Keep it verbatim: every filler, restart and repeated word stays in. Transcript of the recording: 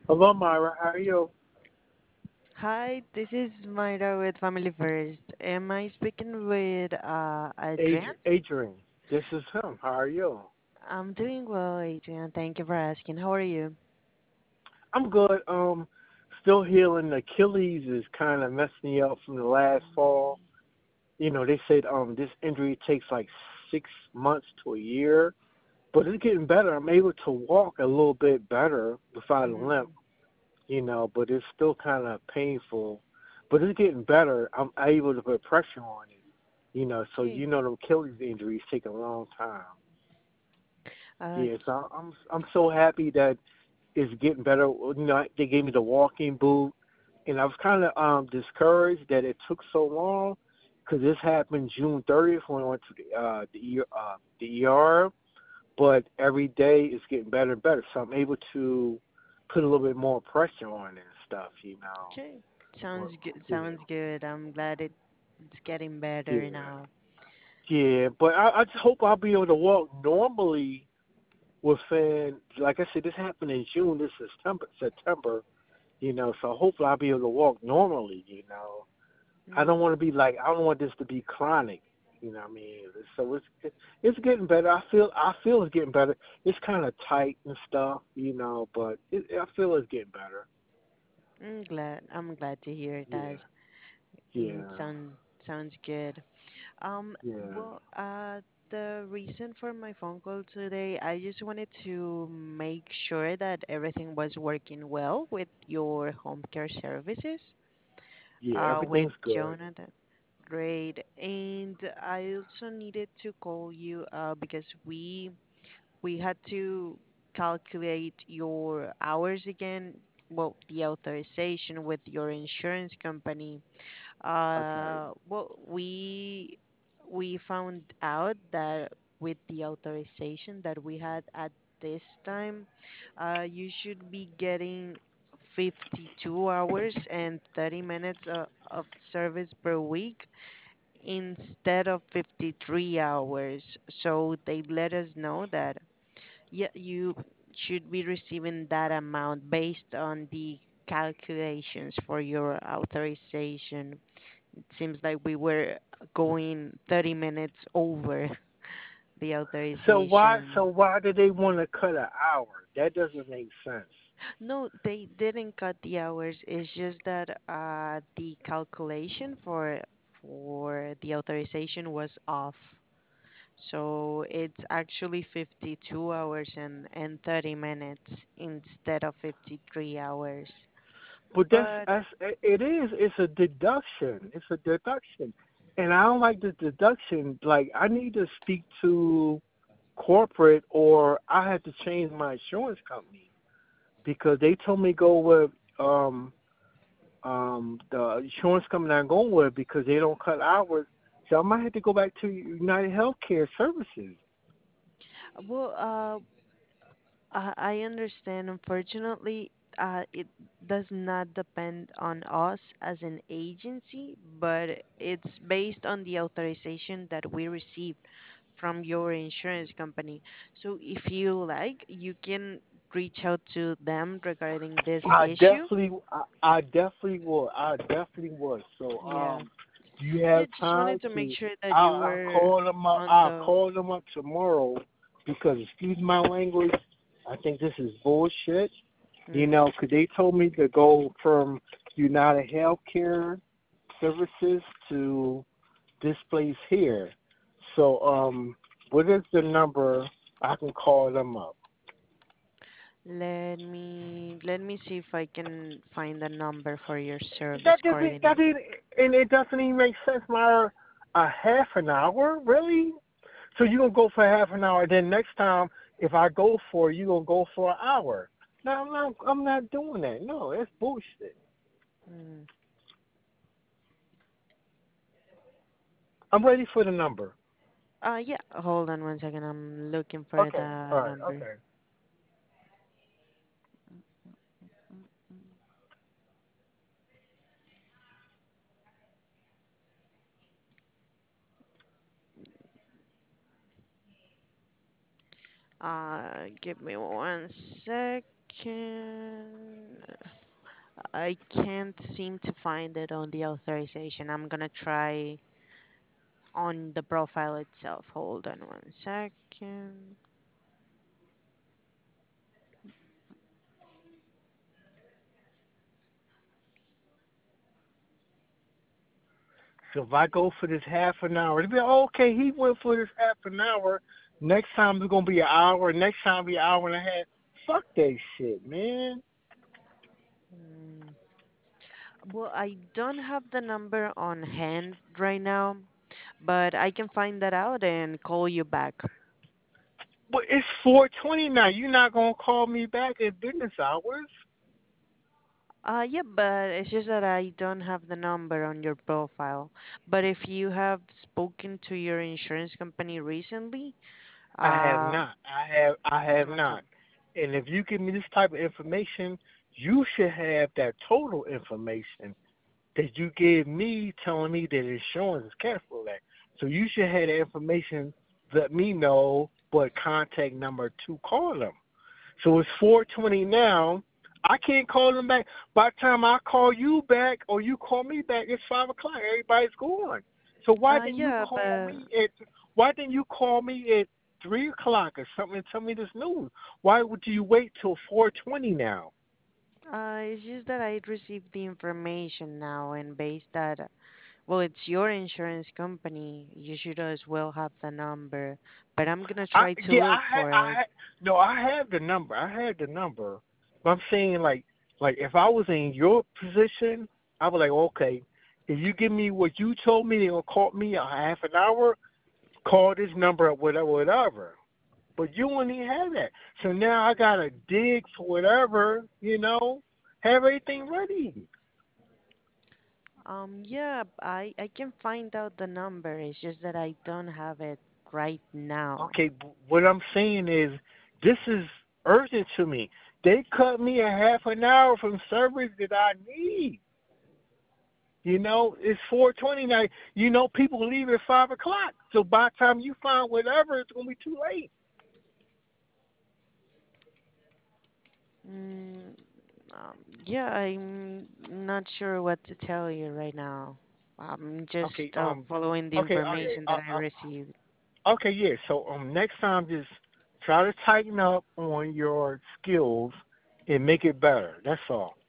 Hello, Myra. How are you? Hi, this is Myra with Family First. Am I speaking with uh, Adrian? Adrian. Adrian. This is him. How are you? I'm doing well, Adrian. Thank you for asking. How are you? I'm good. Um, still healing. Achilles is kind of messing me up from the last fall. You know, they said um this injury takes like six months to a year, but it's getting better. I'm able to walk a little bit better without a limp. Mm, You know, but it's still kind of painful. But it's getting better. I'm able to put pressure on it. You know, so okay. you know, the Achilles injuries take a long time. Uh, Yes, I, I'm I'm so happy that it's getting better. You know, they gave me the walking boot, and I was kind of um discouraged that it took so long because this happened June thirtieth when I went to the uh the E- uh the E R. But every day it's getting better and better, so I'm able to put a little bit more pressure on it and stuff. You know. okay. Well, Sounds good. yeah, Sounds good. I'm glad it, it's getting yeah, better now. yeah. But I, I just hope I'll be able to walk normally within. Like I said, this happened in June. This is September. September. You know, so hopefully I'll be able to walk normally, you know. I don't Mm, want to be like I don't want this to be chronic, you know what I mean? So it's it's getting better. I feel I feel it's getting better. It's kind of tight and stuff, you know, but it, I feel it's getting better. I'm glad. I'm glad to hear Yeah. that. Yeah. It sound sounds good. Um, Yeah. well, uh, the reason for my phone call today, I just wanted to make sure that everything was working well with your home care services, Yeah, uh, with everything's good. Jonathan. Great. And I also needed to call you, uh, because we we had to calculate your hours again. Well, the authorization with your insurance company. Okay. Uh, well, we we found out that with the authorization that we had at this time, uh, you should be getting fifty-two hours and thirty minutes of, of service per week instead of fifty-three hours. So they let us know that, yeah, you should be receiving that amount based on the calculations for your authorization. It seems like we were going thirty minutes over the So why authorization. so why do they want to cut an hour? That doesn't make sense. No, they didn't cut the hours. It's just that uh, the calculation for for the authorization was off. So it's actually fifty-two hours and, and thirty minutes instead of fifty-three hours. But that's, But that's it is. It's a deduction. It's a deduction, and I don't like the deduction. Like I need to speak to corporate, or I had to change my insurance company because they told me go with um um the insurance company I'm going with because they don't cut hours. So I might have to go back to United Healthcare Services. well, uh, I I understand. Unfortunately, uh, it does not depend on us as an agency, but it's based on the authorization that we received from your insurance company. So if you like, you can reach out to them regarding this I issue. definitely, I, I definitely would. I definitely would. So, Yeah. um, do you Yeah, have just wanted time to make to? sure that you I'll, I'll were call them up. on I'll the. call them up tomorrow because, excuse my language, I think this is bullshit. You Mm. know, 'cause they told me to go from United Healthcare Services to this place here. So, um, what is the number I can call them up? Let me let me see if I can find a number for your service That doesn't that coordinator. didn't and it doesn't even make sense, Myra. A half an hour, really? So you gonna go for half an hour, then next time if I go for it, you gonna go for an hour. No, I'm not I'm not doing that. No, that's bullshit. Mm. I'm ready for the number. Uh, yeah, hold on one second. I'm looking for Okay. All the right, number. okay. Uh, give me one second. I can't seem to find it on the authorization. I'm gonna try on the profile itself. Hold on one second. So if I go for this half an hour, it'll be oh, okay. He went for this half an hour. Next time it's gonna be an hour. Next time be an hour and a half. Fuck that shit, man. Mm, well, I don't have the number on hand right now, but I can find that out and call you back. But it's four twenty now. You're not gonna call me back at business hours. Uh, yeah, but it's just that I don't have the number on your profile. But if you have spoken to your insurance company recently, I have uh, not. I have. I have okay. not. And if you give me this type of information, you should have that total information that you gave me, telling me that insurance is canceled. That so you should have the information. Let me know what contact number to call them. So it's four twenty now. I can't call them back. By the time I call you back or you call me back, it's five o'clock. Everybody's gone. So why Uh, didn't you yeah, call but me at why didn't you call me at three o'clock or something and tell me this news? Why would you wait till four twenty now? uh, it's just that I received the information now, and based that, well, it's your insurance company. You should as well have the number. But I'm gonna I try to yeah, look I had for I it. had no, I have the number. I had the number. But I'm saying like like if I was in your position, I was like, okay, if you give me what you told me, they're gonna call me a half an hour, call this number or whatever, whatever. But you wouldn't even have that. So now I gotta dig for whatever, you know, have everything ready. Um, yeah, I I can find out the number. It's just that I don't have it right now. Okay, b- what I'm saying is this is urgent to me. They cut me a half an hour from service that I need. You know, it's four twenty now. You know, people leave at five o'clock. So by the time you find whatever, it's gonna be too late. Mm, um, yeah, I'm not sure what to tell you right now. I'm just Okay, uh, um, following the okay, okay, information that uh, I uh, received. okay, yeah. So um, next time just try to tighten up on your skills and make it better. That's all.